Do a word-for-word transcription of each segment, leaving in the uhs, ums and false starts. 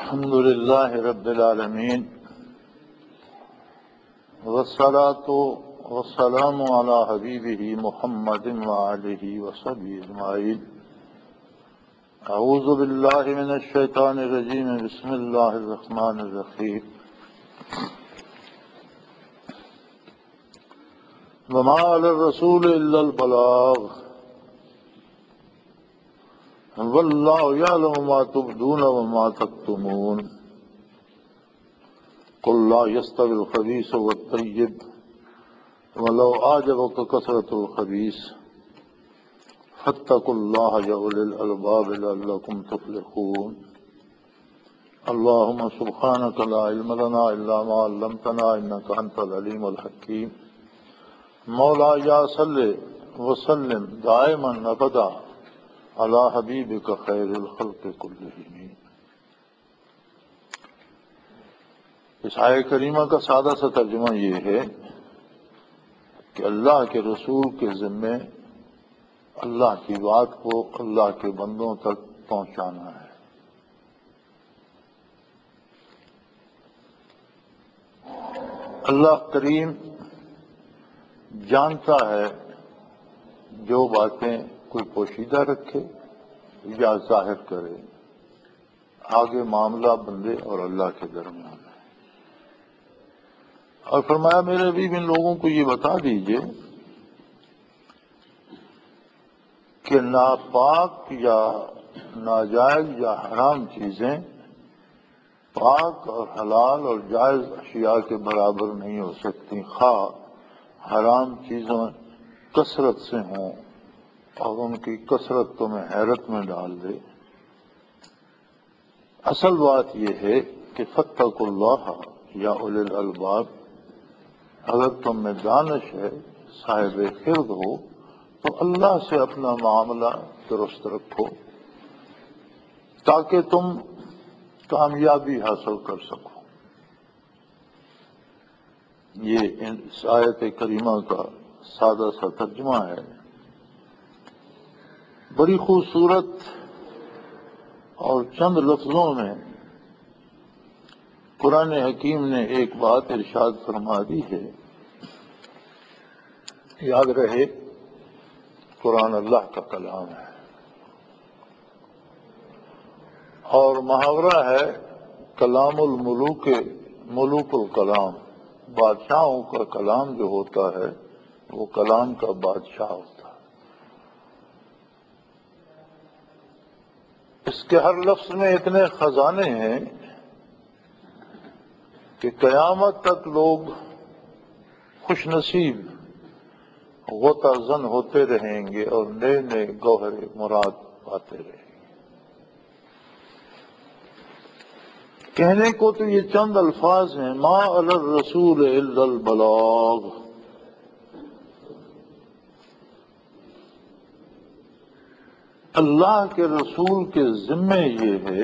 الحمد لله رب العالمين والصلاة والسلام على حبيبه محمد وآله وصحبه أجمعين. أعوذ بالله من الشيطان الرجيم. بسم الله الرحمن الرحيم. وما على الرسول إلا البلاغ والله يعلم ما تبدون وما تكتمون. قل لا يستوي الخبيث والطيب ولو أعجبك كثرة الخبيث فاتقوا الله يا أولي الألباب لعلكم تفلحون. اللهم سبحانك لا علم لنا إلا ما علمتنا إنك أنت العليم الحكيم. مولاي صل وسلم دائما أبدا علی حبیبک خیر الخلق کلہم. اس آیہ کریمہ کا سادہ سا ترجمہ یہ ہے کہ اللہ کے رسول کے ذمے اللہ کی بات کو اللہ کے بندوں تک پہنچانا ہے. اللہ کریم جانتا ہے جو باتیں کوئی پوشیدہ رکھے یا ظاہر کرے. آگے معاملہ بندے اور اللہ کے درمیان ہے. اور فرمایا میرے بھی ان لوگوں کو یہ بتا دیجئے کہ ناپاک یا ناجائز یا حرام چیزیں پاک اور حلال اور جائز اشیاء کے برابر نہیں ہو سکتی، خواہ حرام چیزوں کثرت سے ہوں اور ان کی کثرت تمہیں حیرت میں ڈال دے. اصل بات یہ ہے کہ فاتقوا اللہ یا اولی الالباب. اگر تم میں دانش ہے، صاحب خرد ہو، تو اللہ سے اپنا معاملہ درست رکھو تاکہ تم کامیابی حاصل کر سکو. یہ اس آیت کریمہ کا سادہ سا ترجمہ ہے. بڑی خوبصورت اور چند لفظوں میں قرآن حکیم نے ایک بات ارشاد فرما دی ہے. یاد رہے قرآن اللہ کا کلام ہے اور محاورہ ہے کلام الملوک ملوک الکلام. بادشاہوں کا کلام جو ہوتا ہے وہ کلام کا بادشاہ ہوتا ہے. اس کے ہر لفظ میں اتنے خزانے ہیں کہ قیامت تک لوگ خوش نصیب غوطہ زن ہوتے رہیں گے اور نئے نئے گوہر مراد پاتے رہیں گے. کہنے کو تو یہ چند الفاظ ہیں، ما علی الرسول الا البلاغ. اللہ کے رسول کے ذمے یہ ہے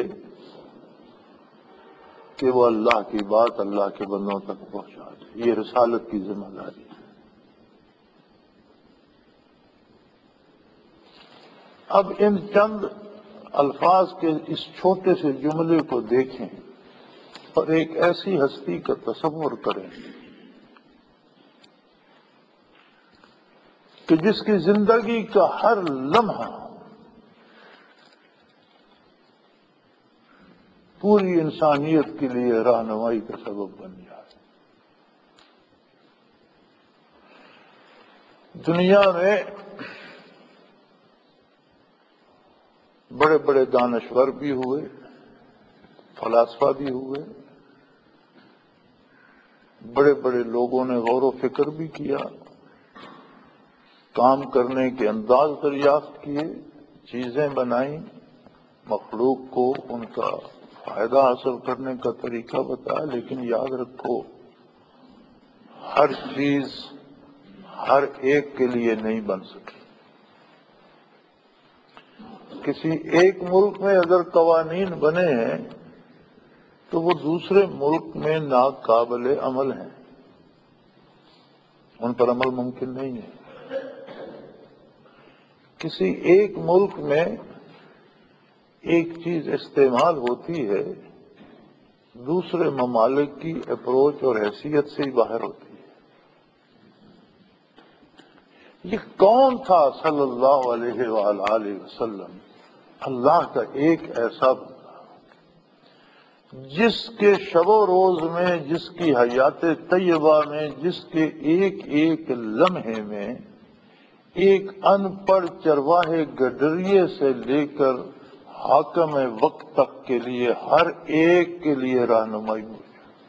کہ وہ اللہ کی بات اللہ کے بندوں تک پہنچا دے. یہ رسالت کی ذمہ داری ہے. اب ان چند الفاظ کے اس چھوٹے سے جملے کو دیکھیں اور ایک ایسی ہستی کا تصور کریں کہ جس کی زندگی کا ہر لمحہ پوری انسانیت کے لیے رہنمائی کا سبب بن جائے. دنیا میں بڑے بڑے دانشور بھی ہوئے، فلاسفہ بھی ہوئے، بڑے بڑے لوگوں نے غور و فکر بھی کیا، کام کرنے کے انداز دریافت کیے، چیزیں بنائیں، مخلوق کو ان کا فائدہ حاصل کرنے کا طریقہ بتایا. لیکن یاد رکھو ہر چیز ہر ایک کے لیے نہیں بن سکی. کسی ایک ملک میں اگر قوانین بنے ہیں تو وہ دوسرے ملک میں ناقابل عمل ہیں، ان پر عمل ممکن نہیں ہے. کسی ایک ملک میں ایک چیز استعمال ہوتی ہے دوسرے ممالک کی اپروچ اور حیثیت سے ہی باہر ہوتی ہے۔ یہ کون تھا صلی اللہ علیہ وآلہ وسلم؟ اللہ کا ایک ایسا بندہ جس کے شب و روز میں، جس کی حیات طیبہ میں، جس کے ایک ایک لمحے میں ایک ان پڑھ چرواہے گڈریے سے لے کر حاکم وقت تک کے لیے ہر ایک کے لیے رہنمائی ہوئی۔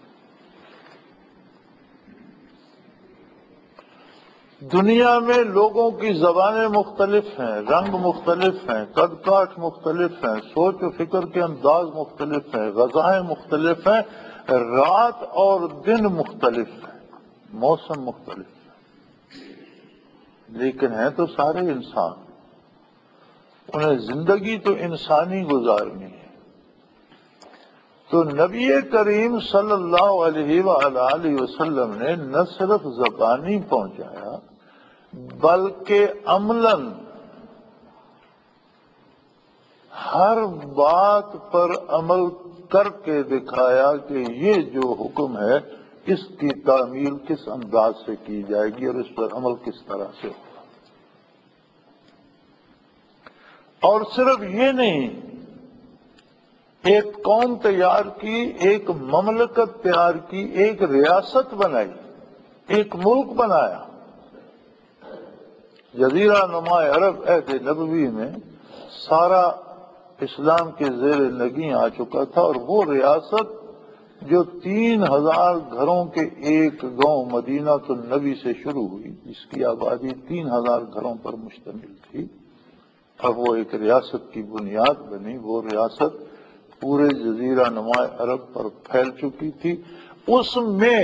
دنیا میں لوگوں کی زبانیں مختلف ہیں، رنگ مختلف ہیں، قد کاٹ مختلف ہیں، سوچ و فکر کے انداز مختلف ہیں، غذائیں مختلف ہیں، رات اور دن مختلف ہیں، موسم مختلف ہیں، لیکن ہیں تو سارے انسان۔ انہیں زندگی تو انسانی گزارنی ہے۔ تو نبی کریم صلی اللہ علیہ وآلہ وسلم نے نہ صرف زبانی پہنچایا بلکہ عملاً ہر بات پر عمل کر کے دکھایا کہ یہ جو حکم ہے اس کی تعمیل کس انداز سے کی جائے گی اور اس پر عمل کس طرح سے ہوگا۔ اور صرف یہ نہیں، ایک قوم تیار کی، ایک مملکت تیار کی، ایک ریاست بنائی، ایک ملک بنایا۔ جزیرہ نما عرب عہد نبوی میں سارا اسلام کے زیر نگیں آ چکا تھا، اور وہ ریاست جو تین ہزار گھروں کے ایک گاؤں مدینہ النبی سے شروع ہوئی، جس کی آبادی تین ہزار گھروں پر مشتمل تھی، اور وہ ایک ریاست کی بنیاد بنی۔ وہ ریاست پورے جزیرہ نما عرب پر پھیل چکی تھی۔ اس میں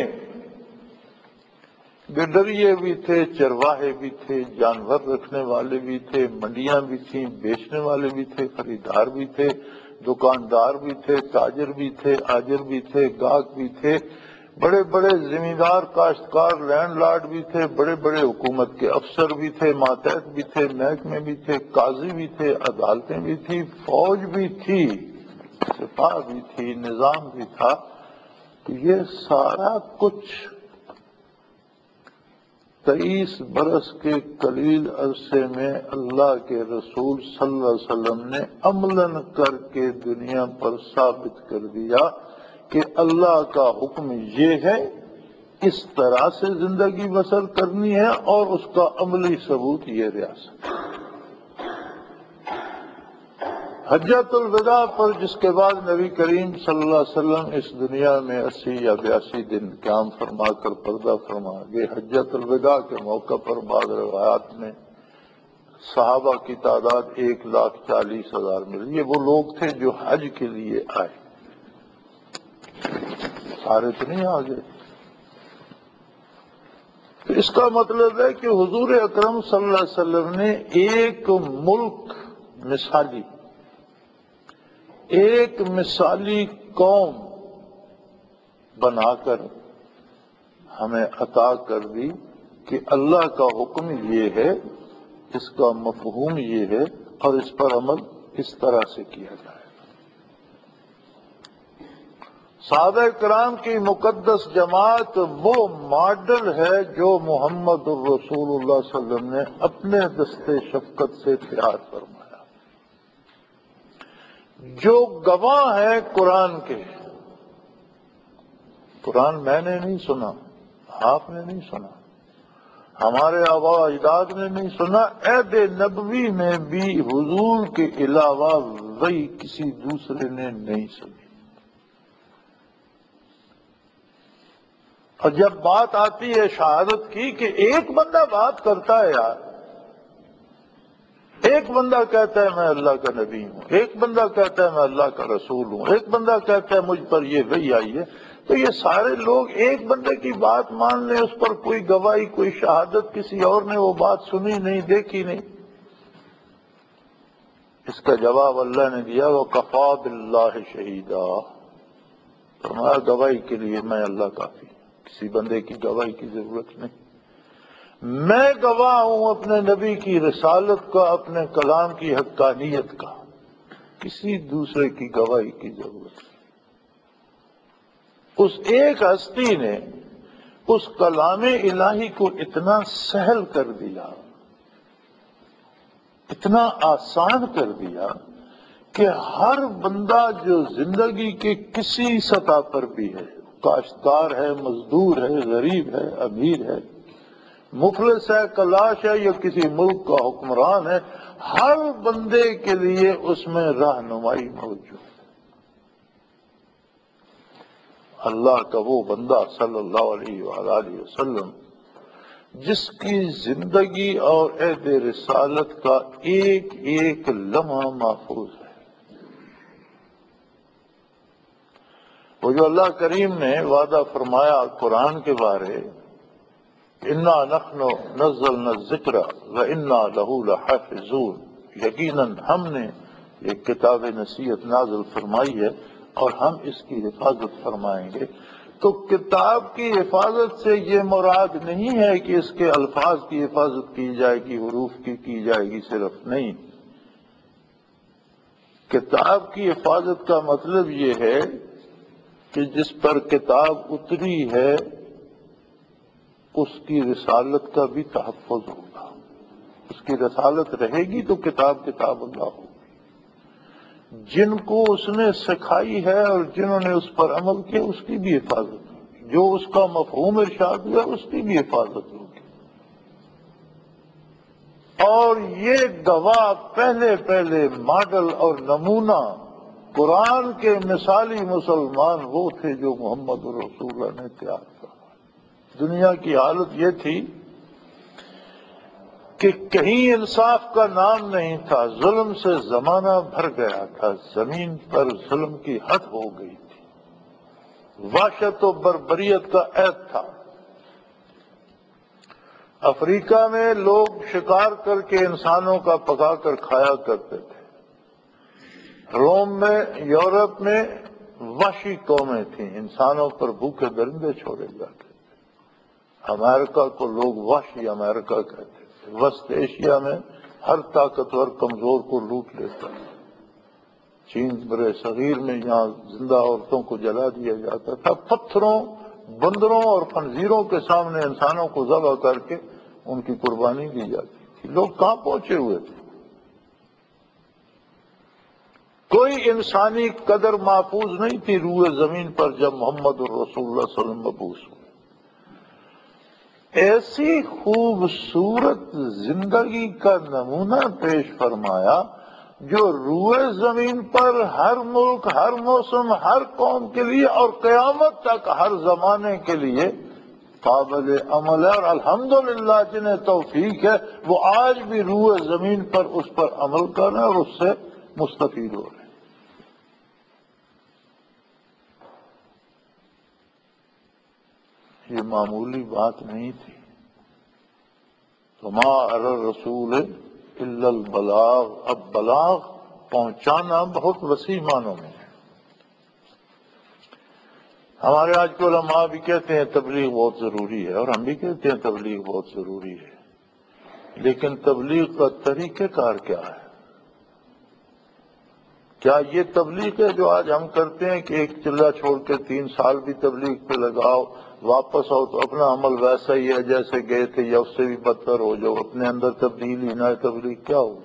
گڈریے بھی تھے، چرواہے بھی تھے، جانور رکھنے والے بھی تھے، منڈیاں بھی تھیں، بیچنے والے بھی تھے، خریدار بھی تھے، دکاندار بھی تھے، تاجر بھی تھے، آجر بھی تھے، گاہک بھی تھے، بڑے بڑے زمیندار، کاشتکار، لینڈ لارڈ بھی تھے، بڑے بڑے حکومت کے افسر بھی تھے، ماتحت بھی تھے، محکمے بھی تھے، قاضی بھی تھے، عدالتیں بھی تھی، فوج بھی تھی، سپاہ بھی تھی، نظام بھی تھا۔ تو یہ سارا کچھ تئیس برس کے قلیل عرصے میں اللہ کے رسول صلی اللہ علیہ وسلم نے عملاً کر کے دنیا پر ثابت کر دیا کہ اللہ کا حکم یہ ہے، اس طرح سے زندگی بسر کرنی ہے، اور اس کا عملی ثبوت یہ ریاست۔ حجۃ الوداع پر، جس کے بعد نبی کریم صلی اللہ علیہ وسلم اس دنیا میں اسی یا بیاسی دن قیام فرما کر پردہ فرما گئے، حجۃ الوداع کے موقع پر بعض روایات میں صحابہ کی تعداد ایک لاکھ چالیس ہزار ملی۔ یہ وہ لوگ تھے جو حج کے لیے آئے، سارے تو نہیں آ گئے۔ تو اس کا مطلب ہے کہ حضور اکرم صلی اللہ علیہ وسلم نے ایک ملک مثالی، ایک مثالی قوم بنا کر ہمیں عطا کر دی کہ اللہ کا حکم یہ ہے، اس کا مفہوم یہ ہے، اور اس پر عمل اس طرح سے کیا جائے۔ صحابہ کرام کی مقدس جماعت وہ ماڈل ہے جو محمد الرسول اللہ صلی اللہ علیہ وسلم نے اپنے دستے شفقت سے تیار فرمایا، جو گواہ ہے قرآن کے۔ قرآن میں نے نہیں سنا، آپ نے نہیں سنا، ہمارے آباء و اجداد نے نہیں سنا، عہد نبوی میں بھی حضور کے علاوہ وہی کسی دوسرے نے نہیں سنی۔ اور جب بات آتی ہے شہادت کی کہ ایک بندہ بات کرتا ہے، یار ایک بندہ کہتا ہے میں اللہ کا نبی ہوں، ایک بندہ کہتا ہے میں اللہ کا رسول ہوں، ایک بندہ کہتا ہے مجھ پر یہ وحی آئی ہے، تو یہ سارے لوگ ایک بندے کی بات مان لیں، اس پر کوئی گواہی، کوئی شہادت کسی اور نے وہ بات سنی نہیں، دیکھی نہیں۔ اس کا جواب اللہ نے دیا، وَكَفَىٰ بِاللَّهِ شَهِيدًا، فرمایا گواہی کے لیے میں اللہ کافی، کسی بندے کی گواہی کی ضرورت نہیں۔ میں گواہ ہوں اپنے نبی کی رسالت کا، اپنے کلام کی حقانیت کا، کسی دوسرے کی گواہی کی ضرورت نہیں۔ اس ایک ہستی نے اس کلام الہی کو اتنا سہل کر دیا، اتنا آسان کر دیا کہ ہر بندہ جو زندگی کے کسی سطح پر بھی ہے، کاشتکار ہے، مزدور ہے، غریب ہے، امیر ہے، مفلس ہے، کلاش ہے، یا کسی ملک کا حکمران ہے، ہر بندے کے لیے اس میں رہنمائی موجود ہے۔ اللہ کا وہ بندہ صلی اللہ علیہ وآلہ وسلم جس کی زندگی اور عہد رسالت کا ایک ایک لمحہ محفوظ ہے، وہ جو اللہ کریم نے وعدہ فرمایا قرآن کے بارے، انا نحن نزلنا الذکر وانا لہ لحافظون، یقیناً ہم نے ایک کتاب نصیحت نازل فرمائی ہے اور ہم اس کی حفاظت فرمائیں گے۔ تو کتاب کی حفاظت سے یہ مراد نہیں ہے کہ اس کے الفاظ کی حفاظت کی جائے گی، حروف کی کی جائے گی، صرف نہیں۔ کتاب کی حفاظت کا مطلب یہ ہے کہ جس پر کتاب اتری ہے اس کی رسالت کا بھی تحفظ ہوگا، اس کی رسالت رہے گی تو کتاب کتاب اللہ ہوگی۔ جن کو اس نے سکھائی ہے اور جنہوں نے اس پر عمل کیا اس کی بھی حفاظت ہوگی، جو اس کا مفہوم ارشاد ہوا اس کی بھی حفاظت ہوگی۔ اور یہ گواہ پہلے پہلے ماڈل اور نمونہ قرآن کے مثالی مسلمان وہ تھے جو محمد رسول اللہ نے تیار کیا۔ دنیا کی حالت یہ تھی کہ کہیں انصاف کا نام نہیں تھا، ظلم سے زمانہ بھر گیا تھا، زمین پر ظلم کی حد ہو گئی تھی، وحشت و بربریت کا عہد تھا۔ افریقہ میں لوگ شکار کر کے انسانوں کا پکا کر کھایا کرتے تھے، روم میں، یورپ میں وحشی قومیں تھیں، انسانوں پر بھوکے درندے چھوڑے جاتے تھے۔ امریکہ کو لوگ وحشی امریکہ کہتے تھے۔ وسط ایشیا میں ہر طاقتور کمزور کو لوٹ لیتا ہے۔ چین برے صغیر میں یہاں زندہ عورتوں کو جلا دیا جاتا تھا، پتھروں، بندروں اور خنزیروں کے سامنے انسانوں کو ذبح کر کے ان کی قربانی دی جاتی تھی۔ لوگ کہاں پہنچے ہوئے تھے؟ کوئی انسانی قدر محفوظ نہیں تھی روئے زمین پر جب محمد الرسول اللہ صلی اللہ علیہ وسلم مبعوث ہوئے۔ ایسی خوبصورت زندگی کا نمونہ پیش فرمایا جو روئے زمین پر ہر ملک، ہر موسم، ہر قوم کے لیے اور قیامت تک ہر زمانے کے لیے قابل عمل ہے، اور الحمدللہ جنہیں توفیق ہے وہ آج بھی روئے زمین پر اس پر عمل کر رہے ہیں اور اس سے مستفید ہو رہے ہیں۔ یہ معمولی بات نہیں تھی۔ وما علی الرسول الا البلاغ، اب بلاغ پہنچانا بہت وسیع معنوں میں ہے۔ ہمارے آج کے علماء بھی کہتے ہیں تبلیغ بہت ضروری ہے، اور ہم بھی کہتے ہیں تبلیغ بہت ضروری ہے، لیکن تبلیغ کا طریقہ کار کیا ہے؟ کیا یہ تبلیغ ہے جو آج ہم کرتے ہیں کہ ایک چلہ چھوڑ کے تین سال بھی تبلیغ پہ لگاؤ، واپس آؤ تو اپنا عمل ویسا ہی ہے جیسے گئے تھے یا اس سے بھی بدتر ہو جاؤ، اپنے اندر تبدیل ہی نہ ہے؟ تبلیغ کیا ہوگی؟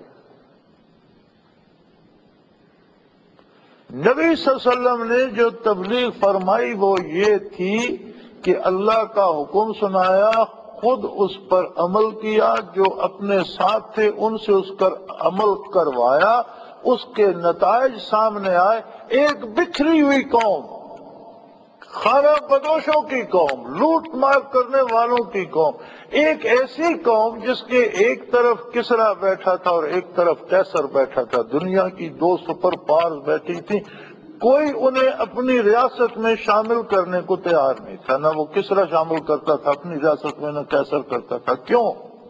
نبی صلی اللہ علیہ وسلم نے جو تبلیغ فرمائی وہ یہ تھی کہ اللہ کا حکم سنایا، خود اس پر عمل کیا، جو اپنے ساتھ تھے ان سے اس پر عمل کروایا، اس کے نتائج سامنے آئے۔ ایک بکھری ہوئی قوم، خانہ بدوشوں کی قوم، لوٹ مار کرنے والوں کی قوم، ایک ایسی قوم جس کے ایک طرف کسرا بیٹھا تھا اور ایک طرف قیصر بیٹھا تھا، دنیا کی دو سپر پاورز بیٹھی تھی، کوئی انہیں اپنی ریاست میں شامل کرنے کو تیار نہیں تھا، نہ وہ کسرا شامل کرتا تھا اپنی ریاست میں، نہ قیصر کرتا تھا۔ کیوں؟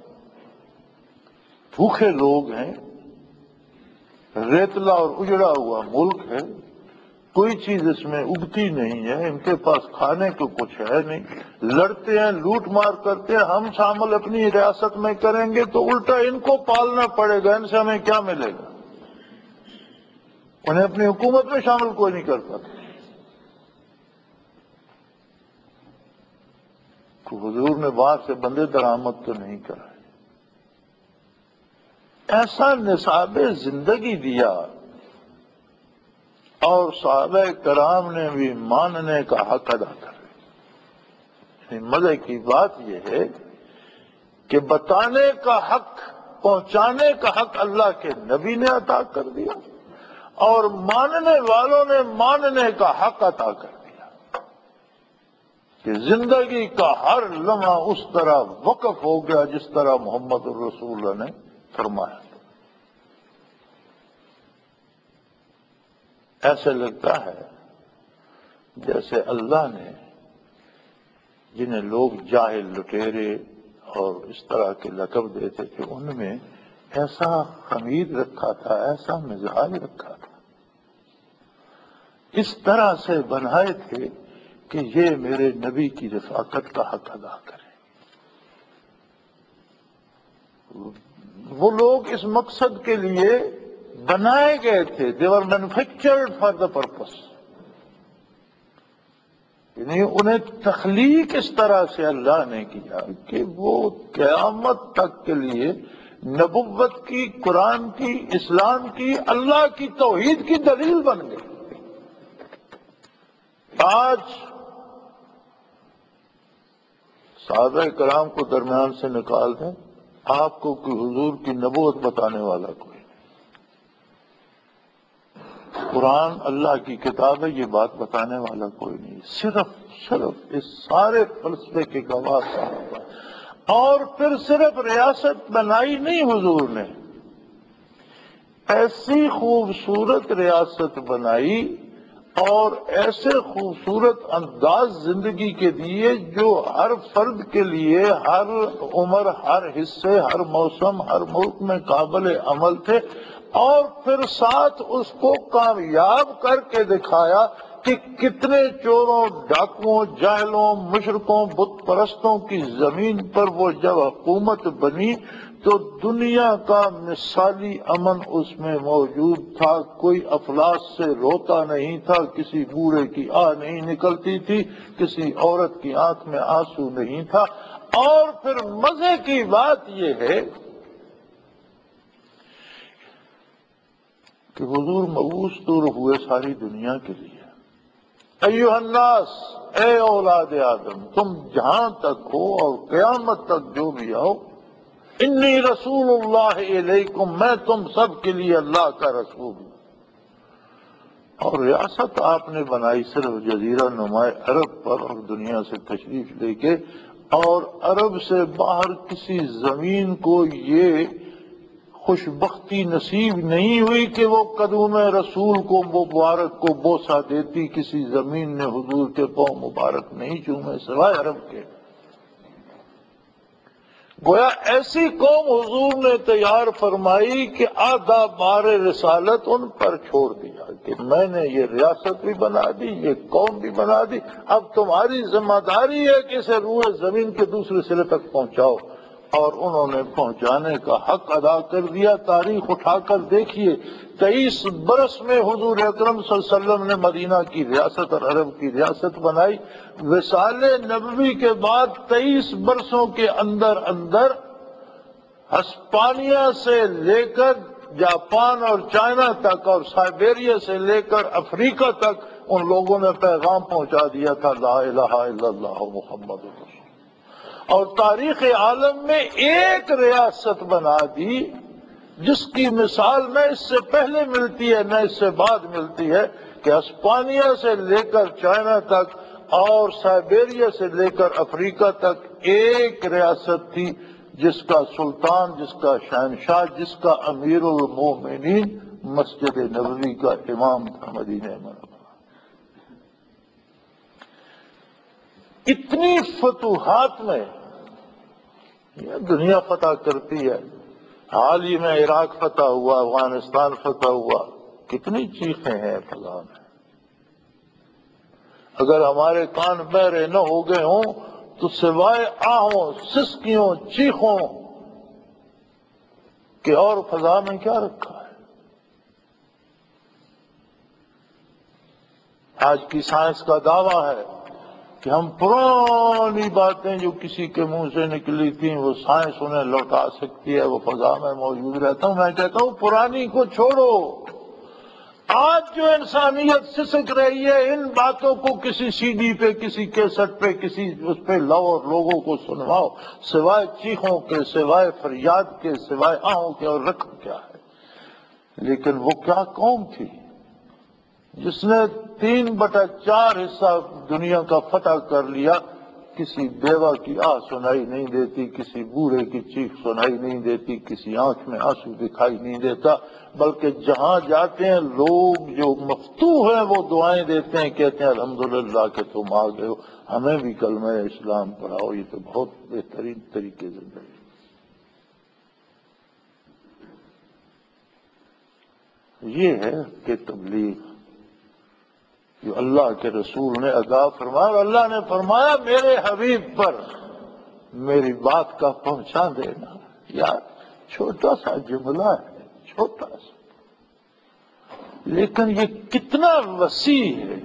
بھوکے لوگ ہیں، ریتلا اور اجڑا ہوا ملک ہے، کوئی چیز اس میں اگتی نہیں ہے، ان کے پاس کھانے کو کچھ ہے نہیں، لڑتے ہیں، لوٹ مار کرتے ہیں، ہم شامل اپنی ریاست میں کریں گے تو الٹا ان کو پالنا پڑے گا، ان سے ہمیں کیا ملے گا؟ انہیں اپنی حکومت میں شامل کوئی نہیں کرتا۔ کہ حضور نے باہر سے بندے درآمد تو نہیں کرائے، ایسا نصاب زندگی دیا، اور صحابہ کرام نے بھی ماننے کا حق ادا کر۔ مزے کی بات یہ ہے کہ بتانے کا حق، پہنچانے کا حق اللہ کے نبی نے عطا کر دیا، اور ماننے والوں نے ماننے کا حق عطا کر دیا، کہ زندگی کا ہر لمحہ اس طرح وقف ہو گیا جس طرح محمد الرسول اللہ نے فرمایا۔ ایسے لگتا ہے جیسے اللہ نے جنہیں لوگ جاہل، لٹیرے اور اس طرح کے لقب دیتے تھے، ان میں ایسا خمیر رکھا تھا، ایسا مزاج رکھا تھا، اس طرح سے بنائے تھے کہ یہ میرے نبی کی رفاقت کا حق ادا کریں۔ وہ لوگ اس مقصد کے لیے بنائے گئے تھے، they were manufactured for the purpose، یعنی انہیں تخلیق اس طرح سے اللہ نے کیا کہ وہ قیامت تک کے لیے نبوت کی، قرآن کی، اسلام کی، اللہ کی توحید کی دلیل بن گئی۔ آج صحابہ کرام کو درمیان سے نکال دیں، آپ کو کہ حضور کی نبوت بتانے والا کوئی، قرآن اللہ کی کتاب ہے، یہ بات بتانے والا کوئی نہیں، صرف صرف اس سارے فلسفے کے گواہ صاحب۔ اور پھر صرف ریاست بنائی نہیں حضور نے، ایسی خوبصورت ریاست بنائی اور ایسے خوبصورت انداز زندگی کے دیے جو ہر فرد کے لیے، ہر عمر، ہر حصے، ہر موسم، ہر ملک میں قابل عمل تھے، اور پھر ساتھ اس کو کامیاب کر کے دکھایا کہ کتنے چوروں، ڈاکوؤں، جاہلوں، مشرکوں، بت پرستوں کی زمین پر وہ جب حکومت بنی تو دنیا کا مثالی امن اس میں موجود تھا، کوئی افلاس سے روتا نہیں تھا، کسی بوڑھے کی آہ نہیں نکلتی تھی، کسی عورت کی آنکھ میں آنسو نہیں تھا۔ اور پھر مزے کی بات یہ ہے کہ حضور مبعوث تو ہوئے ساری دنیا کے لیے۔ ایھا الناس، اے اولاد آدم، تم جہاں تک ہو اور قیامت تک جو بھی آؤ، انی رسول اللہ علیکم، میں تم سب کے لیے اللہ کا رسول ہوں۔ اور ریاست آپ نے بنائی صرف جزیرہ نما عرب پر، اور دنیا سے تشریف لے کے، اور عرب سے باہر کسی زمین کو یہ خوش بختی نصیب نہیں ہوئی کہ وہ قدوم رسول کو، مبارک کو بوسہ دیتی، کسی زمین نے حضور کے پاؤں مبارک نہیں چومے سوائے عرب کے۔ گویا ایسی قوم حضور نے تیار فرمائی کہ آدھا بار رسالت ان پر چھوڑ دیا کہ میں نے یہ ریاست بھی بنا دی، یہ قوم بھی بنا دی، اب تمہاری ذمہ داری ہے کہ اسے روئے زمین کے دوسرے سرے تک پہنچاؤ۔ اور انہوں نے پہنچانے کا حق ادا کر دیا۔ تاریخ اٹھا کر دیکھیے، تیئیس برس میں حضور اکرم صلی اللہ علیہ وسلم نے مدینہ کی ریاست اور عرب کی ریاست بنائی۔ وصال نبوی کے بعد تیئیس برسوں کے اندر اندر ہسپانیہ سے لے کر جاپان اور چائنا تک، اور سائبیریا سے لے کر افریقہ تک ان لوگوں نے پیغام پہنچا دیا تھا، لا الہ الا اللہ محمد رسول۔ اور تاریخ عالم میں ایک ریاست بنا دی جس کی مثال نہ اس سے پہلے ملتی ہے نہ اس سے بعد ملتی ہے، کہ ہسپانیہ سے لے کر چائنا تک اور سائبیریا سے لے کر افریقہ تک ایک ریاست تھی جس کا سلطان، جس کا شہنشاہ، جس کا امیر المومنین مسجد نبوی کا امام تھا، مدینہ منورہ۔ اتنی فتوحات میں یہ دنیا فتح کرتی ہے، حال ہی میں عراق فتح ہوا، افغانستان فتح ہوا، کتنی چیخیں ہیں فضا میں۔ اگر ہمارے کان بہرے نہ ہو گئے ہوں تو سوائے آہوں، سسکیوں، چیخوں کہ اور فضا میں کیا رکھا ہے۔ آج کی سائنس کا دعویٰ ہے کہ ہم پرانی باتیں جو کسی کے منہ سے نکلی تھیں وہ سائنس انہیں لوٹا سکتی ہے، وہ فضا میں موجود رہتا ہوں. میں کہتا ہوں پرانی کو چھوڑو. آج جو انسانیت سسک رہی ہے ان باتوں کو کسی سی ڈی پہ، کسی کیسٹ پہ، کسی اس پہ لاؤ اور لوگوں کو سنواؤ، سوائے چیخوں کے، سوائے فریاد کے، سوائے آہوں کے، اور رکھو کیا ہے. لیکن وہ کیا قوم تھی جس نے تین بٹا چار حصہ دنیا کا فتح کر لیا. کسی بیوہ کی آہ سنائی نہیں دیتی، کسی بوڑھے کی چیخ سنائی نہیں دیتی، کسی آنکھ میں آنسو دکھائی نہیں دیتا، بلکہ جہاں جاتے ہیں لوگ جو مفتوح ہیں وہ دعائیں دیتے ہیں، کہتے ہیں الحمدللہ کہ تم آ گئے ہو، ہمیں بھی کلمہ اسلام پڑھاؤ. یہ تو بہت بہترین طریقے زندگی. یہ ہے کہ تبلیغ جو اللہ کے رسول نے ادا فرمایا، اور اللہ نے فرمایا میرے حبیب پر میری بات کا پہنچا دینا. یار چھوٹا سا جملہ ہے، چھوٹا سا، لیکن یہ کتنا وسیع ہے.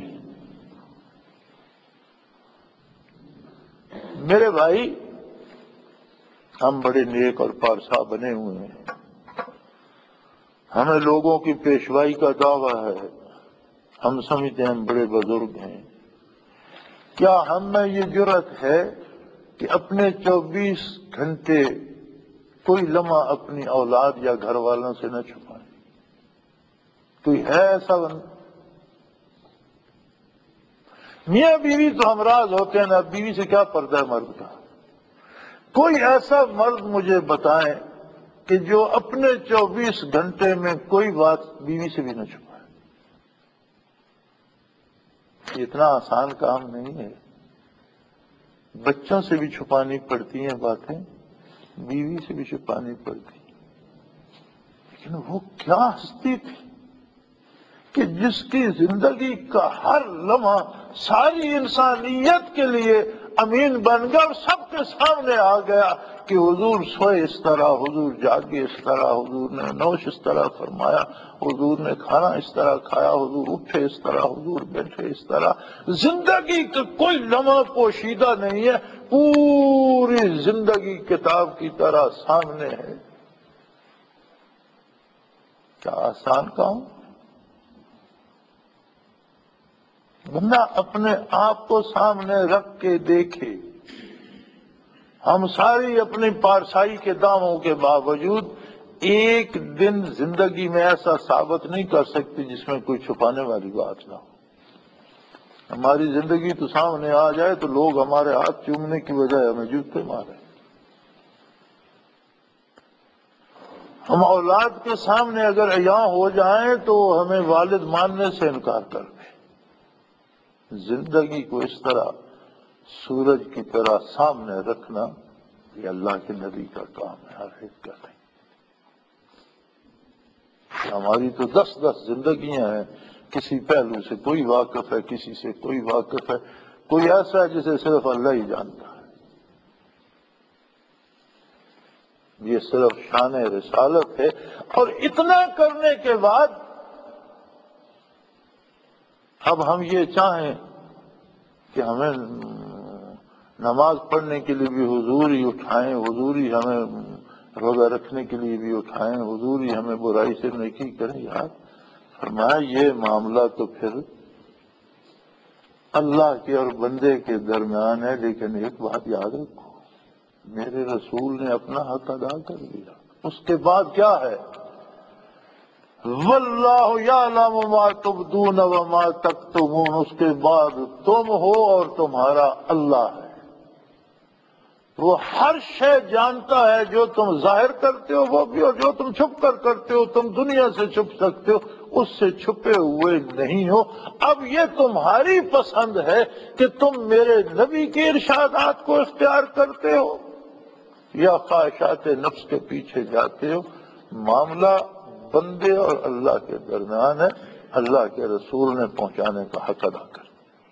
میرے بھائی ہم بڑے نیک اور پارسا بنے ہوئے ہیں، ہمیں لوگوں کی پیشوائی کا دعویٰ ہے، ہم سمجھتے ہیں ہم بڑے بزرگ ہیں. کیا ہم میں یہ جرأت ہے کہ اپنے چوبیس گھنٹے کوئی لمحہ اپنی اولاد یا گھر والوں سے نہ چھپائیں؟ کوئی ہے ایسا بندہ؟ میاں بیوی تو ہمراز ہوتے ہیں نا، بیوی سے کیا پردہ ہے مرد کا. کوئی ایسا مرد مجھے بتائیں کہ جو اپنے چوبیس گھنٹے میں کوئی بات بیوی سے بھی نہ چھپائے. اتنا آسان کام نہیں ہے. بچوں سے بھی چھپانی پڑتی ہیں باتیں، بیوی سے بھی چھپانی پڑتی ہیں. لیکن وہ کیا ہستی تھی کہ جس کی زندگی کا ہر لمحہ ساری انسانیت کے لیے امین بن گیا اور سب کے سامنے آ گیا کہ حضور سوئے اس طرح، حضور جاگے اس طرح، حضور نے نوش اس طرح فرمایا، حضور نے کھانا اس طرح کھایا، حضور اٹھے اس طرح، حضور بیٹھے اس طرح. زندگی کا کوئی لمحہ پوشیدہ نہیں ہے، پوری زندگی کتاب کی طرح سامنے ہے. کیا آسان کام. بندہ اپنے آپ کو سامنے رکھ کے دیکھے. ہم ساری اپنی پارسائی کے دعووں کے باوجود ایک دن زندگی میں ایسا ثابت نہیں کر سکتی جس میں کوئی چھپانے والی بات نہ ہو. ہماری زندگی تو سامنے آ جائے تو لوگ ہمارے ہاتھ چومنے کی بجائے ہمیں جوتے مارے. ہم اولاد کے سامنے اگر عیاں ہو جائیں تو ہمیں والد ماننے سے انکار کر دیں. زندگی کو اس طرح سورج کی طرح سامنے رکھنا یہ اللہ کے نبی کا کام ہے، ہر ایک کا نہیں. ہماری تو دس دس زندگیاں ہیں، کسی پہلو سے کوئی واقف ہے، کسی سے کوئی واقف ہے، کوئی ایسا ہے جسے صرف اللہ ہی جانتا ہے. یہ صرف شان رسالت ہے. اور اتنا کرنے کے بعد اب ہم یہ چاہیں کہ ہمیں نماز پڑھنے کے لیے بھی حضور ہی اٹھائیں، حضور ہی ہمیں روزہ رکھنے کے لیے بھی اٹھائیں، حضور ہی ہمیں برائی سے نیکی کریں. یار فرمایا یہ معاملہ تو پھر اللہ کے اور بندے کے درمیان ہے، لیکن ایک بات یاد رکھو، میرے رسول نے اپنا حق ادا کر دیا. اس کے بعد کیا ہے؟ واللہ یعلم ما تبدون وما تکتمون. اس کے بعد تم ہو اور تمہارا اللہ ہے. وہ ہر شے جانتا ہے، جو تم ظاہر کرتے ہو وہ بھی، اور جو تم چھپ کر کرتے ہو. تم دنیا سے چھپ سکتے ہو، اس سے چھپے ہوئے نہیں ہو. اب یہ تمہاری پسند ہے کہ تم میرے نبی کے ارشادات کو اختیار کرتے ہو یا خواہشات نفس کے پیچھے جاتے ہو. معاملہ بندے اور اللہ کے درمیان ہے. اللہ کے رسول نے پہنچانے کا حق ادا کر.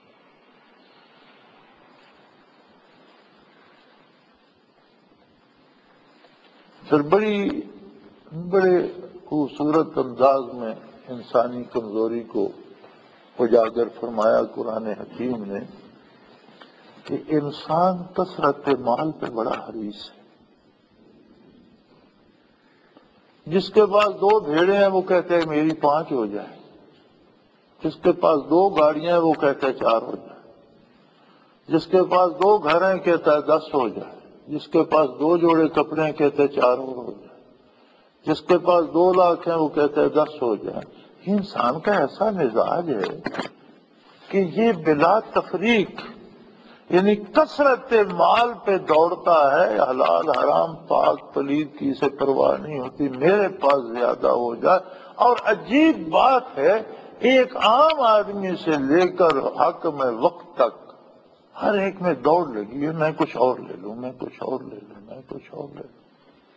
پھر بڑی بڑے خوبصورت انداز میں انسانی کمزوری کو اجاگر فرمایا قرآن حکیم نے کہ انسان کثرت مال پہ بڑا حریص ہے. جس کے پاس دو بھیڑیں ہیں وہ کہتے ہیں میری پانچ ہو جائے. جس کے پاس دو گاڑیاں ہیں وہ کہتے ہیں چار ہو جائے. جس کے پاس دو گھر ہیں کہتا ہے دس ہو جائے. جس کے پاس دو جوڑے کپڑے ہیں کہتے ہیں چار اور ہو جائے. جس کے پاس دو لاکھ ہیں وہ کہتے ہیں دس ہو جائے. انسان کا ایسا مزاج ہے کہ یہ بلا تفریق یعنی کثرت مال پہ دوڑتا ہے. حلال حرام پاک پلید کی سے پرواہ نہیں ہوتی، میرے پاس زیادہ ہو جائے. اور عجیب بات ہے، ایک عام آدمی سے لے کر حاکم وقت تک ہر ایک میں دوڑ لگی ہے، میں کچھ اور لے لوں، میں کچھ اور لے لوں، میں کچھ اور لے لوں.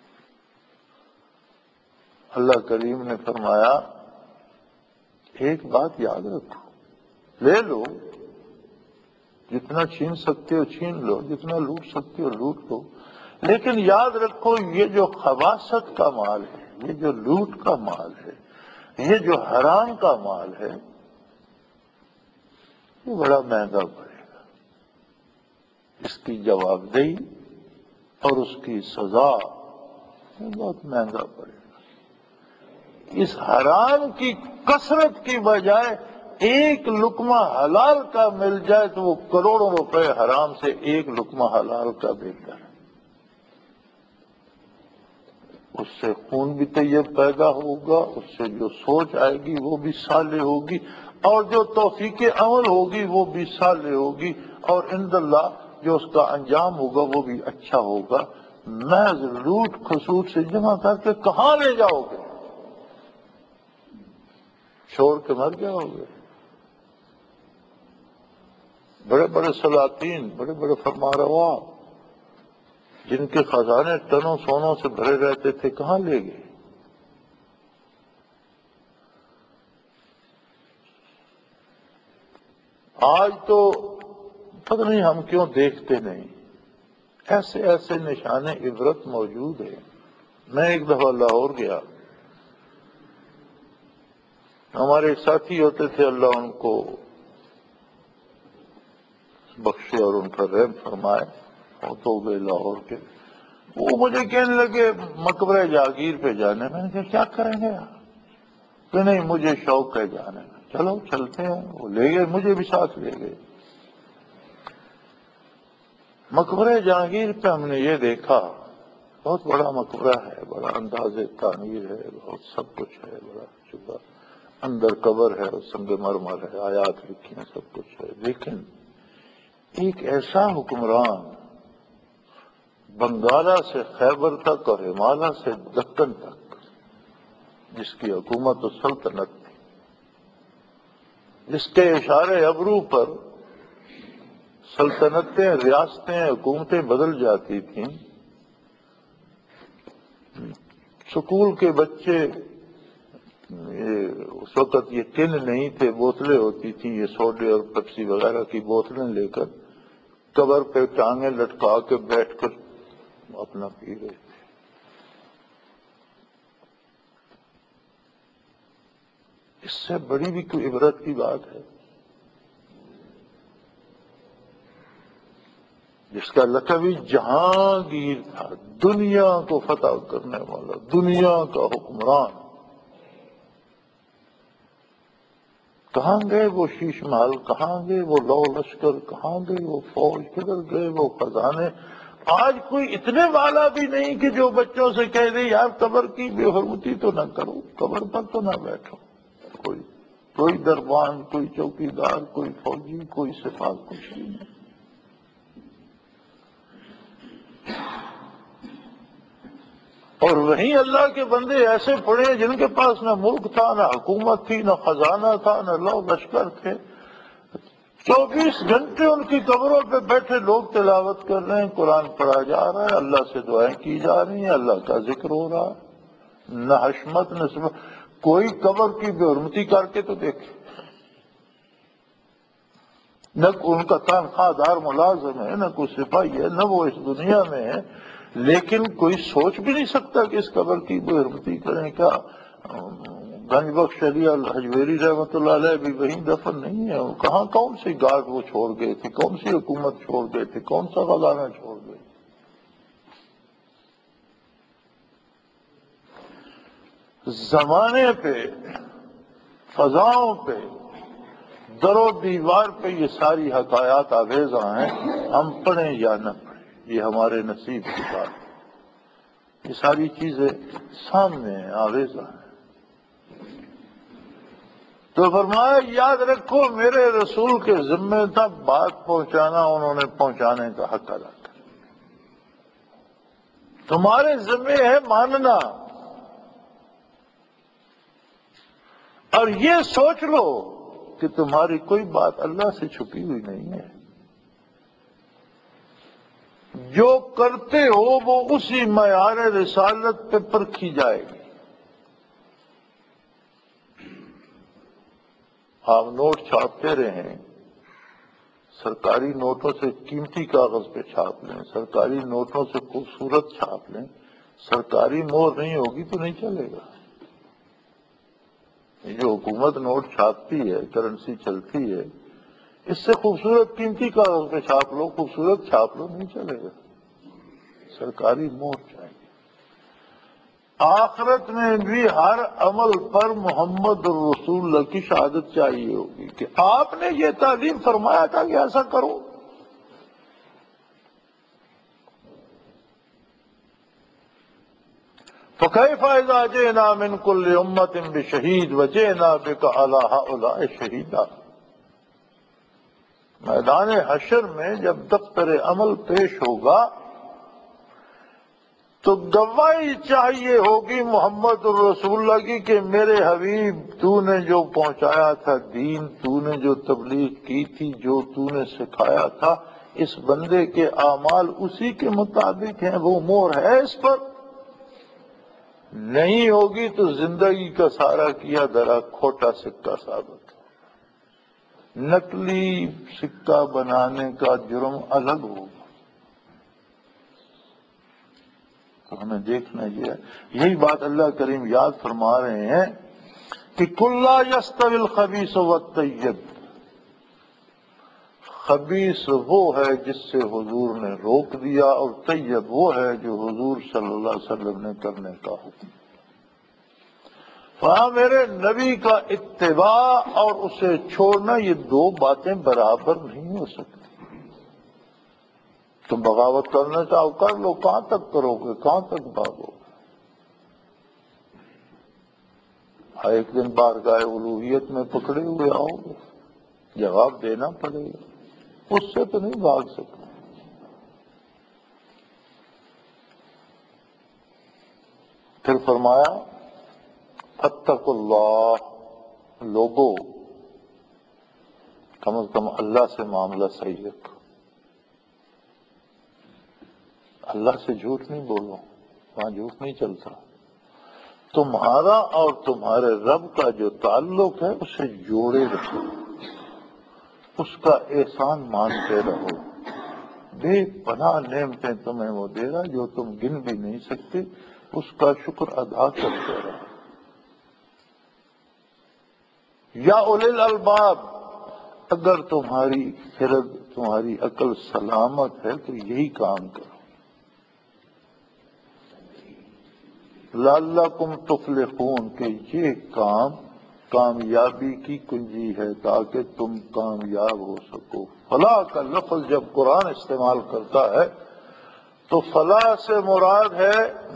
اللہ کریم نے فرمایا ایک بات یاد رکھو، لے لو، جتنا چھین سکتے ہو چھین لو، جتنا لوٹ سکتے ہو لوٹ لو، لیکن یاد رکھو یہ جو خباثت کا مال ہے، یہ جو لوٹ کا مال ہے، یہ جو حرام کا مال ہے، یہ بڑا مہنگا پڑے گا. اس کی جواب دہی اور اس کی سزا بہت مہنگا پڑے گا. اس حرام کی کثرت کی بجائے ایک لقمہ حلال کا مل جائے تو وہ کروڑوں روپے حرام سے ایک لقمہ حلال کا بہتر ہے. اس سے خون بھی طیب پیدا ہوگا، اس سے جو سوچ آئے گی وہ بھی صالح ہوگی، اور جو توفیق عمل ہوگی وہ بھی صالح ہوگی، اور عند اللہ جو اس کا انجام ہوگا وہ بھی اچھا ہوگا. محض لوٹ خسوٹ سے جمع کر کے کہاں لے جاؤ گے؟ چھوڑ کے مر جاؤ گے. بڑے بڑے سلاطین، بڑے بڑے فرمانروا جن کے خزانے ٹنوں سونوں سے بھرے رہتے تھے کہاں لے گئے؟ آج تو پتہ نہیں ہم کیوں دیکھتے نہیں، ایسے ایسے نشان عبرت موجود ہیں. میں ایک دفعہ لاہور گیا، ہمارے ایک ساتھی ہوتے تھے، اللہ ان کو بخشے اور ان کا رحم فرمائے، وہ تو گئے لاہور کے. وہ مجھے کہنے لگے مقبرہ جاگیر پہ جانے. میں نے کہا کیا کریں گے آپ؟ کہ نہیں مجھے شوق ہے جانے میں. چلو چلتے ہیں. وہ لے گئے، مجھے بھی ساتھ لے گئے. مقبرہ جہانگیر پہ ہم نے یہ دیکھا بہت بڑا مقبرہ ہے، بڑا انداز تعمیر ہے، بہت سب کچھ ہے، بڑا چکا اندر قبر ہے، سنگ مرمر ہے، آیات لکھی ہیں، سب کچھ ہے. لیکن ایک ایسا حکمران بنگالہ سے خیبر تک اور ہمالیہ سے دکن تک جس کی حکومت و سلطنت تھی، جس کے اشارے ابرو پر سلطنتیں، ریاستیں، حکومتیں بدل جاتی تھیں. سکول کے بچے، اس وقت یہ ٹن نہیں تھے، بوتلیں ہوتی تھیں، یہ سوڈے اور پیپسی وغیرہ کی بوتلیں لے کر قبر پہ ٹانگیں لٹکا کے بیٹھ کر اپنا پی رہے تھے. اس سے بڑی بھی کوئی عبرت کی بات ہے؟ جس کا لقب ہی جہانگیر تھا، دنیا کو فتح کرنے والا، دنیا کا حکمران. کہاں گئے وہ شیش محل؟ کہاں گئے وہ لو لشکر؟ کہاں گئے وہ فوج؟ کدھر گئے وہ خزانے؟ آج کوئی اتنے والا بھی نہیں کہ جو بچوں سے کہہ دے یار قبر کی بے حرمتی تو نہ کرو، قبر پر تو نہ بیٹھو. کوئی کوئی دربان، کوئی چوکی دار، کوئی فوجی، کوئی سپاہ، کچھ بھی نہیں. اور وہیں اللہ کے بندے ایسے پڑے جن کے پاس نہ ملک تھا، نہ حکومت تھی، نہ خزانہ تھا، نہ لو لشکر تھے. چوبیس گھنٹے ان کی قبروں پہ بیٹھے لوگ تلاوت کر رہے ہیں، قرآن پڑھا جا رہا ہے، اللہ سے دعائیں کی جا رہی ہیں، اللہ کا ذکر ہو رہا ہے. نہ حشمت نہ سب. کوئی قبر کی بے حرمتی کر کے تو دیکھے. نہ ان کا تنخواہ دار ملازم ہے، نہ کوئی سپاہی ہے، نہ وہ اس دنیا میں ہے، لیکن کوئی سوچ بھی نہیں سکتا کہ اس قبر کی بے حرمتی کریں. کیا گنج بخش علی الحجویری رحمۃ اللہ علیہ بھی وہیں دفن نہیں ہے. کہاں کون سی گاٹ وہ چھوڑ گئے تھے، کون سی حکومت چھوڑ گئے تھے، کون سا خزانہ چھوڑ گئے. زمانے پہ، فضاؤں پہ، در و دیوار پہ یہ ساری حکایات آویزاں ہیں. ہم پڑھیں یا نہ پڑھیں یہ ہمارے نصیب کی بات ہے. یہ ساری چیزیں سامنے ہیں، آویزاں ہیں. تو فرمایا یاد رکھو میرے رسول کے ذمہ تھا بات پہنچانا، انہوں نے پہنچانے کا حق ادا کیا. تمہارے ذمہ ہے ماننا، اور یہ سوچ لو کہ تمہاری کوئی بات اللہ سے چھپی ہوئی نہیں ہے. جو کرتے ہو وہ اسی معیار رسالت پہ پرکھی جائے گی. آپ نوٹ چھاپتے رہیں، سرکاری نوٹوں سے قیمتی کاغذ پہ چھاپ لیں، سرکاری نوٹوں سے خوبصورت چھاپ لیں، سرکاری مہر نہیں ہوگی تو نہیں چلے گا. یہ جو حکومت نوٹ چھاپتی ہے، کرنسی چلتی ہے، اس سے خوبصورت قیمتی کاغذ پہ چھاپ لو، خوبصورت چھاپ لو، نہیں چلے گا. سرکاری مہر چاہیے. آخرت میں بھی ہر عمل پر محمد الرسول اللہ کی شہادت چاہیے ہوگی کہ آپ نے یہ تعلیم فرمایا تھا کہ ایسا کرو. فَكَيْفَ إِذَا جِئْنَا مِنْ كُلِّ أُمَّةٍ بِشَهِيدٍ وَجِئْنَا بِكَ عَلَىٰ هَٰؤُلَاءِ شَهِيدًا. میدان حشر میں جب دفتر عمل پیش ہوگا تو گواہی چاہیے ہوگی محمد الرسول اللہ کی کہ میرے حبیب تو نے جو پہنچایا تھا دین، تو نے جو تبلیغ کی تھی، جو تو نے سکھایا تھا، اس بندے کے اعمال اسی کے مطابق ہیں، وہ مہر ہے اس پر. نہیں ہوگی تو زندگی کا سارا کیا دھرا کھوٹا سکہ ثابت ہو. نقلی سکہ بنانے کا جرم الگ ہوگا. تو ہمیں دیکھنا یہ ہے. یہی بات اللہ کریم یاد فرما رہے ہیں کہ کُلْ لَا يَسْتَوِي الْخَبِيثُ وَالطَّيِّبُ. خبیث وہ ہے جس سے حضور نے روک دیا، اور طیب وہ ہے جو حضور صلی اللہ علیہ وسلم نے کرنے کا حکم. وہاں میرے نبی کا اتباع اور اسے چھوڑنا، یہ دو باتیں برابر نہیں ہو سکتی. تم بغاوت کرنا چاہو کر لو، کہاں تک کرو گے، کہاں تک بھاگو گے. ایک دن بارگاہ الوہیت میں پکڑے ہوئے آؤ گے، جواب دینا پڑے گا. اس سے تو نہیں بھاگ سکتے. پھر فرمایا فاتقوا اللہ، لوگو کم از کم اللہ سے معاملہ صحیح رکھو. اللہ سے جھوٹ نہیں بولو، وہاں جھوٹ نہیں چلتا. تمہارا اور تمہارے رب کا جو تعلق ہے اسے جوڑے رکھو، اس کا احسان مانتے رہو. بے پناہ نعمتیں تمہیں وہ دے رہا جو تم گن بھی نہیں سکتے، اس کا شکر ادا کرتے رہو. یا اولی الالباب، اگر تمہاری خرد، تمہاری عقل سلامت ہے تو یہی کام کرو. لعلکم تفلحون، کہ یہ کام کامیابی کی کنجی ہے تاکہ تم کامیاب ہو سکو. فلاح کا لفظ جب قرآن استعمال کرتا ہے تو فلاح سے مراد ہے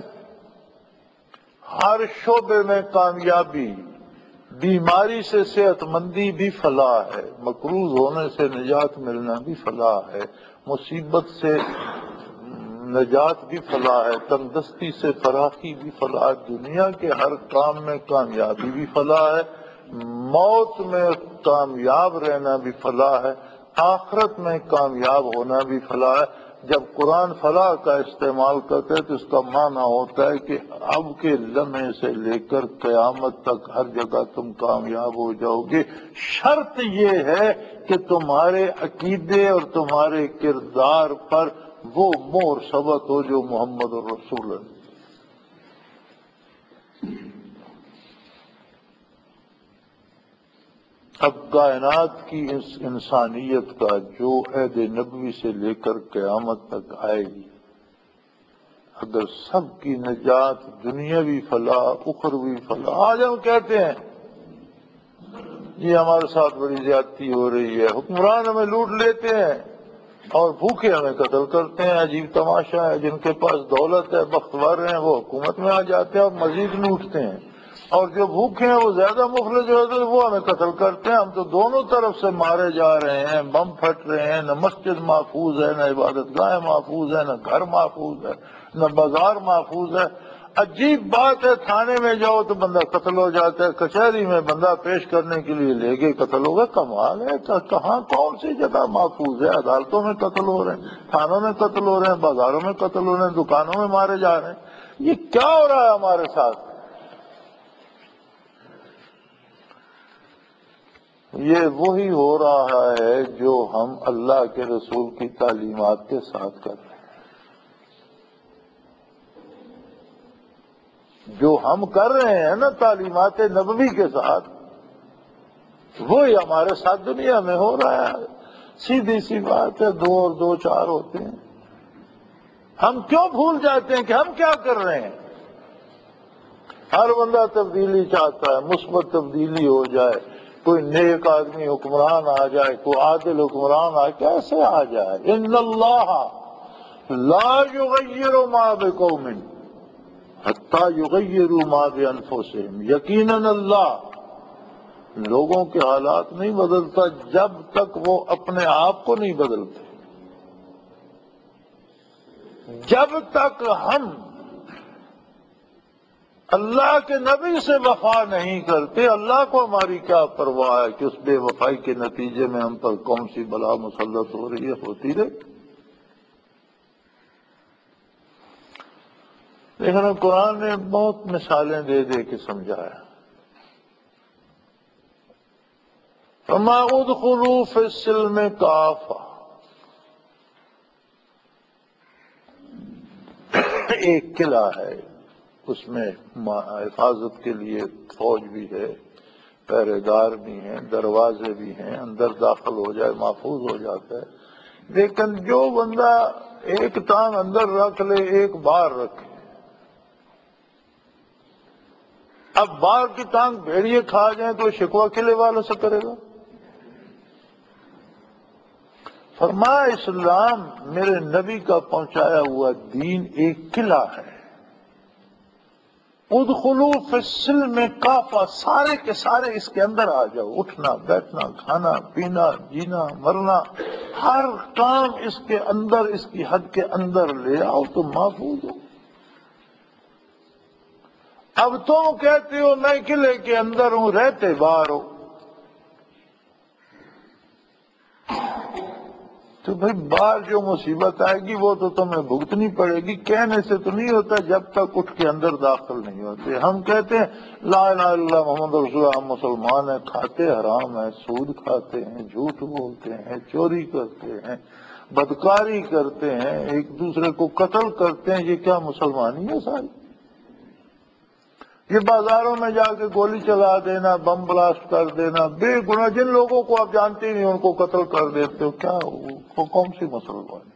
ہر شعبے میں کامیابی. بیماری سے صحت مندی بھی فلاح ہے، مقروض ہونے سے نجات ملنا بھی فلاح ہے، مصیبت سے نجات بھی فلاح ہے، تندرستی سے فراخی بھی فلاح ہے، دنیا کے ہر کام میں کامیابی بھی فلاح ہے، موت میں کامیاب رہنا بھی فلاح ہے، آخرت میں کامیاب ہونا بھی فلاح ہے. جب قرآن فلاح کا استعمال کرتے تو اس کا معنی ہوتا ہے کہ اب کے لمحے سے لے کر قیامت تک ہر جگہ تم کامیاب ہو جاؤ گے. شرط یہ ہے کہ تمہارے عقیدے اور تمہارے کردار پر وہ مہر ثبت ہو جو محمد الرسول ہے. اب کائنات کی اس انسانیت کا جو عہد نبوی سے لے کر قیامت تک آئے گی، اگر سب کی نجات، دنیاوی فلاح، اخروی فلاح، آج ہم کہتے ہیں یہ ہمارے ساتھ بڑی زیادتی ہو رہی ہے، حکمران ہمیں لوٹ لیتے ہیں اور بھوکے ہمیں قتل کرتے ہیں، عجیب تماشا ہے، جن کے پاس دولت ہے، بختور ہیں، وہ حکومت میں آ جاتے ہیں اور مزید لوٹتے ہیں، اور جو بھوکے ہیں وہ زیادہ مفلس جو ہوتے ہیں وہ ہمیں قتل کرتے ہیں۔ ہم تو دونوں طرف سے مارے جا رہے ہیں، بم پھٹ رہے ہیں، نہ مسجد محفوظ ہے، نہ عبادت گاہ محفوظ ہے، نہ گھر محفوظ ہے، نہ بازار محفوظ ہے۔ عجیب بات ہے، تھانے میں جاؤ تو بندہ قتل ہو جاتا ہے، کچہری میں بندہ پیش کرنے کے لیے لے گئے قتل ہو گئے۔ کمال ہے، کہاں کون سی جگہ محفوظ ہے؟ عدالتوں میں قتل ہو رہے ہیں، تھانوں میں قتل ہو رہے ہیں، بازاروں میں قتل ہو رہے ہیں، دکانوں میں مارے جا رہے ہیں۔ یہ کیا ہو رہا ہے ہمارے ساتھ؟ یہ وہی ہو رہا ہے جو ہم اللہ کے رسول کی تعلیمات کے ساتھ کر رہے ہیں۔ جو ہم کر رہے ہیں نا تعلیمات نبوی کے ساتھ، وہی ہمارے ساتھ دنیا میں ہو رہا ہے۔ سیدھی سی بات ہے، دو اور دو چار ہوتے ہیں۔ ہم کیوں بھول جاتے ہیں کہ ہم کیا کر رہے ہیں؟ ہر بندہ تبدیلی چاہتا ہے، مثبت تبدیلی ہو جائے، کوئی نیک آدمی حکمران آ جائے، کوئی عادل حکمران آ جائے، کیسے آ جائے؟ ان اللہ لا یغیر ما بقوم حتی یغیروا ما بانفسہم، یقیناً اللہ لوگوں کے حالات نہیں بدلتا جب تک وہ اپنے آپ کو نہیں بدلتے۔ جب تک ہم اللہ کے نبی سے وفا نہیں کرتے، اللہ کو ہماری کیا پرواہ ہے کہ اس بے وفائی کے نتیجے میں ہم پر کون سی بلا مسلط ہو رہی ہے، ہوتی رہے۔ لیکن قرآن نے بہت مثالیں دے دے کے سمجھایا۔ فما ادخلوا فی السلم کافہ، ایک قلعہ ہے، اس میں حفاظت کے لیے فوج بھی ہے، پہرے دار بھی ہیں، دروازے بھی ہیں، اندر داخل ہو جائے محفوظ ہو جاتا ہے۔ لیکن جو بندہ ایک ٹانگ اندر رکھ لے، ایک باہر رکھے، اب باہر کی ٹانگ بھیڑیے کھا جائیں تو شکوہ قلعے والوں سے کرے گا؟ فرمایا اسلام میرے نبی کا پہنچایا ہوا دین ایک قلعہ ہے۔ ادخلوا فی السلم کافہ، سارے کے سارے اس کے اندر آ جاؤ، اٹھنا بیٹھنا، کھانا پینا، جینا مرنا، ہر کام اس کے اندر، اس کی حد کے اندر لے آؤ تو محفوظ ہو۔ اب تم کہتے ہو میں قلعے کے اندر ہوں، رہتے باہر ہو، تو بھئی باہر جو مصیبت آئے گی وہ تو تمہیں بھگتنی پڑے گی۔ کہنے سے تو نہیں ہوتا جب تک اٹھ کے اندر داخل نہیں ہوتے۔ ہم کہتے ہیں لا الہ الا اللہ محمد رسول اللہ، ہم مسلمان ہیں، کھاتے حرام ہیں، سود کھاتے ہیں، جھوٹ بولتے ہیں، چوری کرتے ہیں، بدکاری کرتے ہیں، ایک دوسرے کو قتل کرتے ہیں، یہ کیا مسلمانی ہے ساری؟ یہ بازاروں میں جا کے گولی چلا دینا، بم بلاسٹ کر دینا، بے گناہ جن لوگوں کو آپ جانتے ہی نہیں ان کو قتل کر دیتے ہو، کیا وہ کون سی مسلمان؟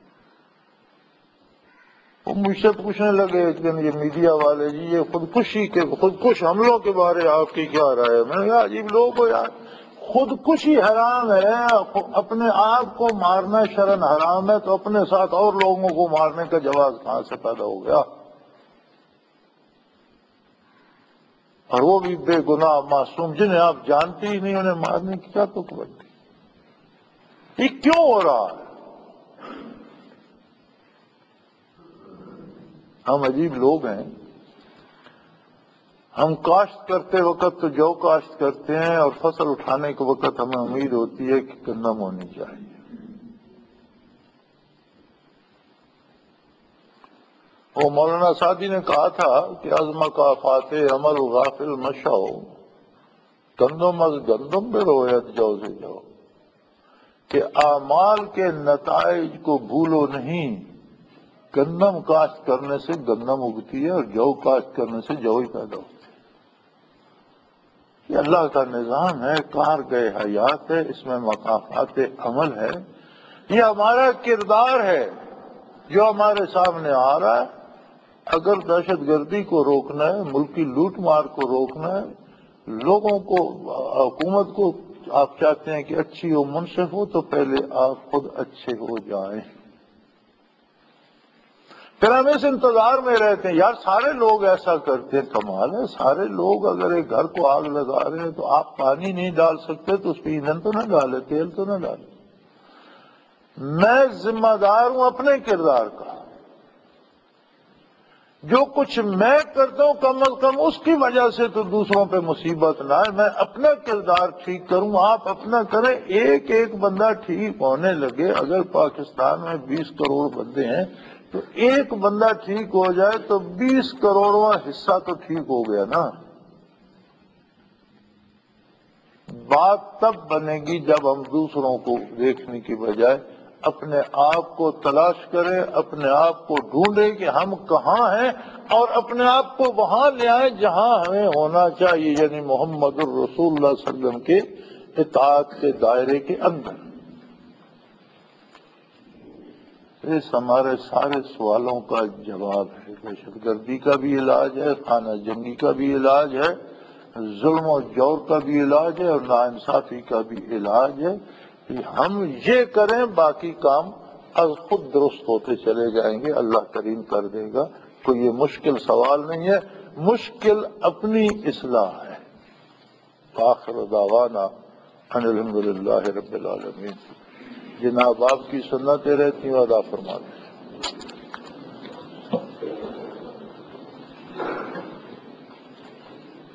وہ مجھ سے پوچھنے لگے ایک دن یہ میڈیا والے، جی یہ خودکشی کے خودکش حملوں کے بارے آپ کی کیا رائے ہے؟ میں نے کہا عجیب لوگ ہو یار، خودکشی حرام ہے، اپنے آپ کو مارنا شرعاً حرام ہے، تو اپنے ساتھ اور لوگوں کو مارنے کا جواز کہاں سے پیدا ہو گیا؟ اور وہ بھی بے گناہ معصوم جنہیں آپ جانتے ہی نہیں، انہیں مارنے کی کیا تک بنتی؟ یہ کیوں ہو رہا ہے؟ ہم عجیب لوگ ہیں، ہم کاشت کرتے وقت تو جو کاشت کرتے ہیں اور فصل اٹھانے کے وقت ہمیں امید ہوتی ہے کہ گندم ہونی چاہیے۔ وہ مولانا سعدی نے کہا تھا کہ عظم کا فاتح عمل غافل مشو، گندم از گندم بے رویت جو سے جو، کہ اعمال کے نتائج کو بھولو نہیں، گندم کاشت کرنے سے گندم اگتی ہے اور جو کاشت کرنے سے جو ہی پیدا ہوتی ہے۔ یہ اللہ کا نظام ہے، کار گئے حیات ہے، اس میں مقامات عمل ہے، یہ ہمارا کردار ہے جو ہمارے سامنے آ رہا ہے۔ اگر دہشت گردی کو روکنا ہے، ملکی لوٹ مار کو روکنا ہے، لوگوں کو، حکومت کو آپ چاہتے ہیں کہ اچھی ہو، منصف ہو، تو پہلے آپ خود اچھے ہو جائیں۔ پھر ہم اس انتظار میں رہتے ہیں یار سارے لوگ ایسا کرتے ہیں، کمال ہے، سارے لوگ اگر ایک گھر کو آگ لگا رہے ہیں تو آپ پانی نہیں ڈال سکتے تو اس پہ ایندھن تو نہ ڈالے، تیل تو نہ ڈالے۔ میں ذمہ دار ہوں اپنے کردار کا، جو کچھ میں کرتا ہوں کم از کم اس کی وجہ سے تو دوسروں پہ مصیبت نہ آئے، میں اپنا کردار ٹھیک کروں، آپ اپنا کریں۔ ایک ایک بندہ ٹھیک ہونے لگے، اگر پاکستان میں بیس کروڑ بندے ہیں تو ایک بندہ ٹھیک ہو جائے تو بیس کروڑواں حصہ تو ٹھیک ہو گیا نا۔ بات تب بنے گی جب ہم دوسروں کو دیکھنے کی بجائے اپنے آپ کو تلاش کریں، اپنے آپ کو ڈھونڈیں کہ ہم کہاں ہیں، اور اپنے آپ کو وہاں لے آئیں جہاں ہمیں ہونا چاہیے، یعنی محمد الرسول اللہ صلی اللہ علیہ وسلم کے اطاعت کے دائرے کے اندر۔ اس ہمارے سارے سوالوں کا جواب ہے۔ دہشت گردی کا بھی علاج ہے، خانہ جنگی کا بھی علاج ہے، ظلم و جور کا بھی علاج ہے، اور ناانصافی کا بھی علاج ہے کہ ہم یہ کریں، باقی کام از خود درست ہوتے چلے جائیں گے، اللہ کریم کر دے گا۔ کوئی یہ مشکل سوال نہیں ہے، مشکل اپنی اصلاح ہے۔ آخر دعوانا ان الحمد للہ رب العالمین۔ جناب آپ کی سنتیں رہتی ہیں، ادا فرما دیں۔